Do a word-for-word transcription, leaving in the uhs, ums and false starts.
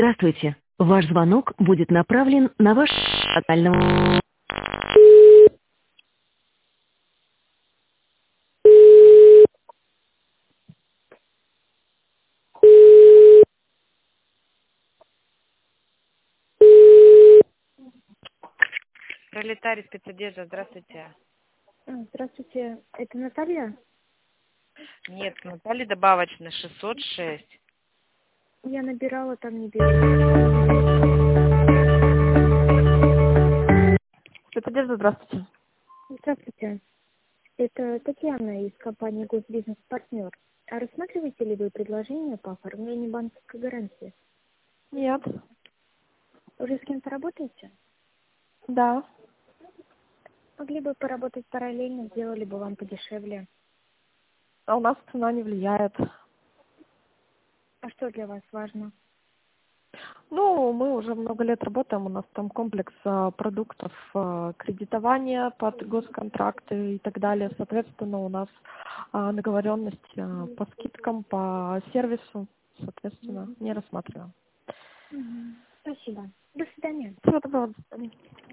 Здравствуйте. Ваш звонок будет направлен на ваш локальном... Пролетарий спецодежда, здравствуйте. А, Здравствуйте, это Наталья? Нет, Наталья добавочная, шестьсот шесть. Я набирала, там не берут. Спецодежда, здравствуйте. Здравствуйте, это Татьяна из компании Госбизнес Партнер. А рассматриваете ли вы предложение по оформлению банковской гарантии? Нет. Уже с кем-то работаете? Да. Могли бы поработать параллельно, сделали бы вам подешевле. А у нас цена не влияет. А что для вас важно? Ну, мы уже много лет работаем, у нас там комплекс а, продуктов а, кредитования под госконтракты и так далее. Соответственно, у нас а, договоренность а, по скидкам, по сервису, соответственно, не рассматриваем. Мгм. Спасибо. До свидания. Всего доброго, до свидания.